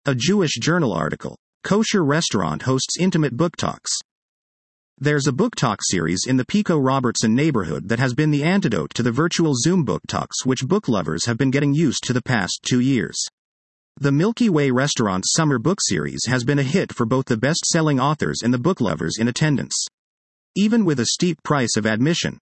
A Jewish Journal article. Kosher restaurant hosts intimate book talks. There's a book talk series in the Pico Robertson neighborhood that has been the antidote to the virtual Zoom book talks which book lovers have been getting used to the past 2 years. The Milky Way Restaurant's summer book series has been a hit for both the best-selling authors and the book lovers in attendance. Even with a steep price of admission,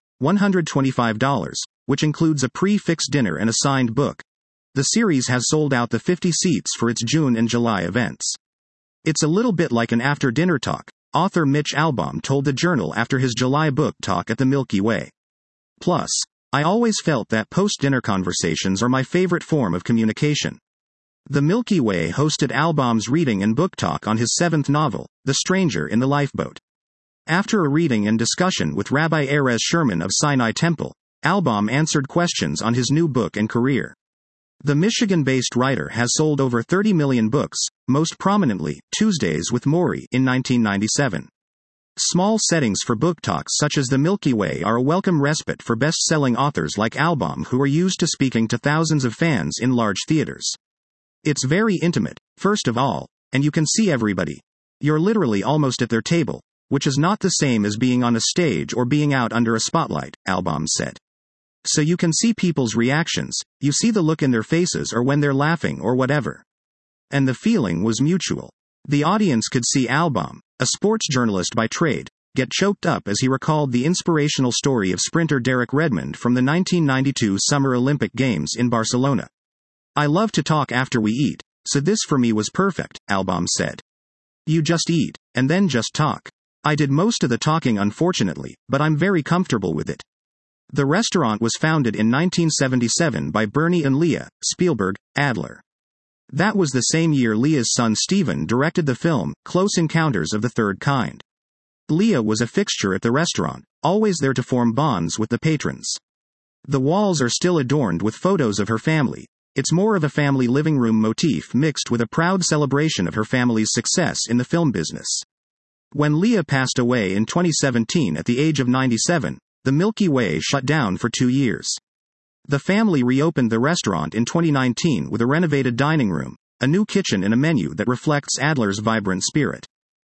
$125, which includes a pre-fixed dinner and a signed book, the series has sold out the 50 seats for its June and July events. It's a little bit like an after-dinner talk, author Mitch Albom told the Journal after his July book talk at the Milky Way. Plus, I always felt that post-dinner conversations are my favorite form of communication. The Milky Way hosted Albom's reading and book talk on his 7th novel, The Stranger in the Lifeboat. After a reading and discussion with Rabbi Erez Sherman of Sinai Temple, Albom answered questions on his new book and career. The Michigan-based writer has sold over 30 million books, most prominently, Tuesdays with Morrie in 1997. Small settings for book talks such as the Milky Way are a welcome respite for best-selling authors like Albom who are used to speaking to thousands of fans in large theaters. It's very intimate, first of all, and you can see everybody. You're literally almost at their table, which is not the same as being on a stage or being out under a spotlight, Albom said. So you can see people's reactions, you see the look in their faces or when they're laughing or whatever. And the feeling was mutual. The audience could see Albom, a sports journalist by trade, get choked up as he recalled the inspirational story of sprinter Derek Redmond from the 1992 Summer Olympic Games in Barcelona. I love to talk after we eat, so this for me was perfect, Albom said. You just eat, and then just talk. I did most of the talking unfortunately, but I'm very comfortable with it. The restaurant was founded in 1977 by Bernie and Leah Spielberg Adler. That was the same year Leah's son Steven directed the film, Close Encounters of the Third Kind. Leah was a fixture at the restaurant, always there to form bonds with the patrons. The walls are still adorned with photos of her family. It's more of a family living room motif mixed with a proud celebration of her family's success in the film business. When Leah passed away in 2017 at the age of 97, the Milky Way shut down for 2 years. The family reopened the restaurant in 2019 with a renovated dining room, a new kitchen and a menu that reflects Adler's vibrant spirit.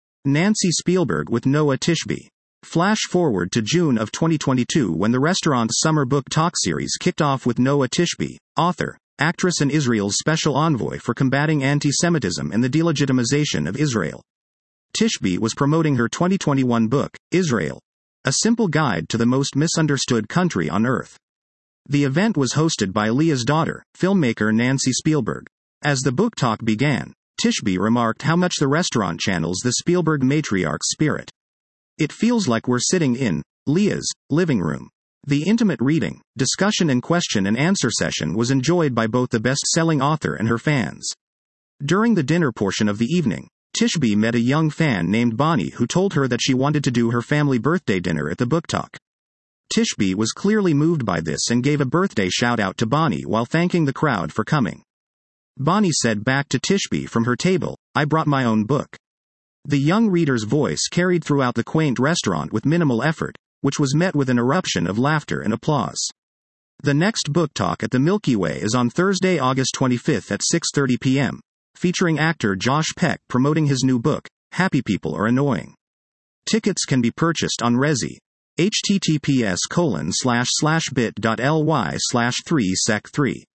Nancy Spielberg with Noah Tishby. Flash forward to June of 2022 when the restaurant's summer book talk series kicked off with Noah Tishby, author, actress and Israel's special envoy for combating anti-Semitism and the delegitimization of Israel. Tishby was promoting her 2021 book, Israel, A Simple Guide to the Most Misunderstood Country on Earth. The event was hosted by Leah's daughter, filmmaker Nancy Spielberg. As the book talk began, Tishby remarked how much the restaurant channels the Spielberg matriarch's spirit. It feels like we're sitting in Leah's living room. The intimate reading, discussion and question and answer session was enjoyed by both the best-selling author and her fans. During the dinner portion of the evening, Tishby met a young fan named Bonnie who told her that she wanted to do her family birthday dinner at the book talk. Tishby was clearly moved by this and gave a birthday shout-out to Bonnie while thanking the crowd for coming. Bonnie said back to Tishby from her table, "I brought my own book." The young reader's voice carried throughout the quaint restaurant with minimal effort, which was met with an eruption of laughter and applause. The next book talk at the Milky Way is on Thursday, August 25th at 6:30 p.m., featuring actor Josh Peck promoting his new book, Happy People Are Annoying. Tickets can be purchased on Resy. https://bit.ly/3sec3